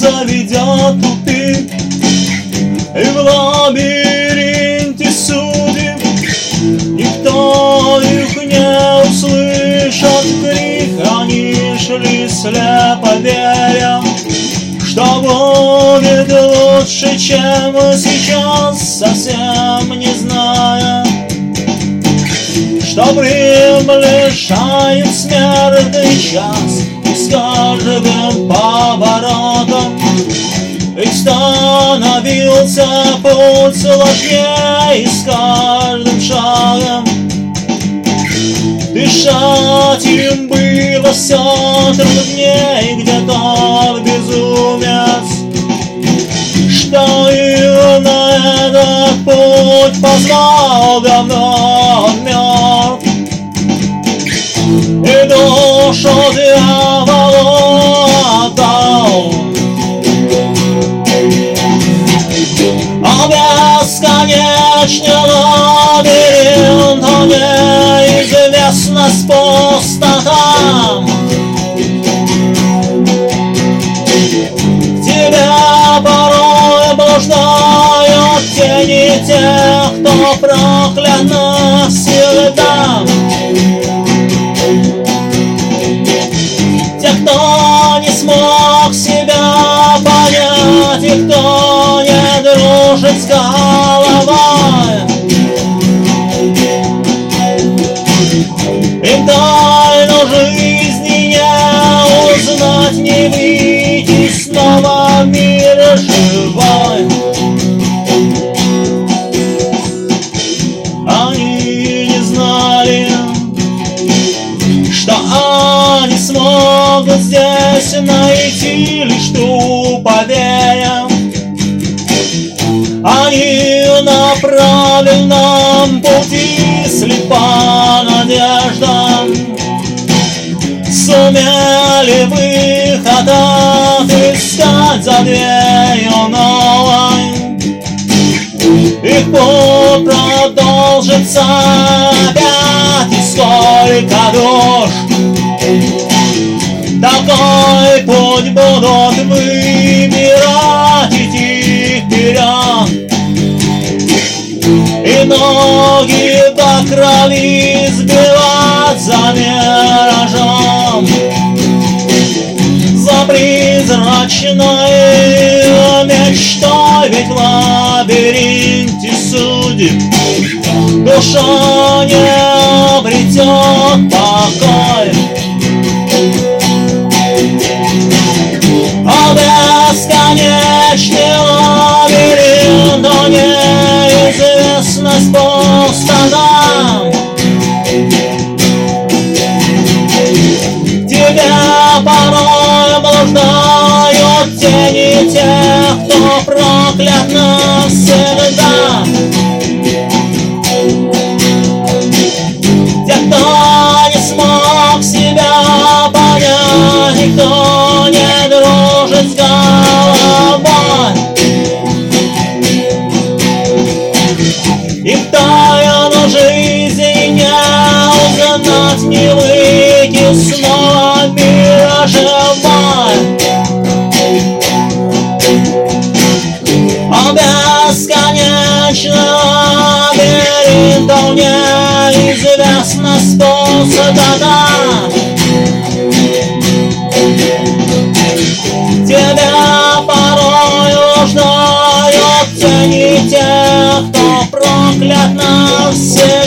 заведет тупик, и в лабиринте судеб никто их не услышит крик. Они шли слепо веря, что будет лучше, чем сейчас, совсем не зная, что приближает смертный час, и с каждым поворотом их становился путь сложнее, и с каждым шагом дышать им было все труднее. Где-то безумец, что и на этот путь позвал, давно он мертв, и душу дьяволу отдал. А бесконечный лабиринт, неизвестность пустотам, к тебе порой блуждают тени тех, кто проклят навсегда. Тех, кто не смог себя понять, и кто не дружит с головой. Им тайну жизни не узнать, не выйти снова в мир живой. Они не знали, что они смогут здесь найти лишь тупо веря. Они на правильном пути, слепа надежда, сумели выход отыскать за дверью новой. Их путь продолжится опять, и сколько душ такой путь будут выбирать, идти вперед, и ноги до крови сбивать за миражом, за призрачной мечтой. Ведь в лабиринте судеб душа не обретет покой. А бесконечный лабиринт, неизвестность пустота, тебя порой блуждают тени тех, кто проклят навсегда. Тех, кто не смог себя понять, и кто не дружит с головой. Их тайну жизни не узнать, не выйти снова в мир живой. А бесконечный лабиринт, неизвестность пустота, тебя порой ждают тени тех, кто проклят навсегда.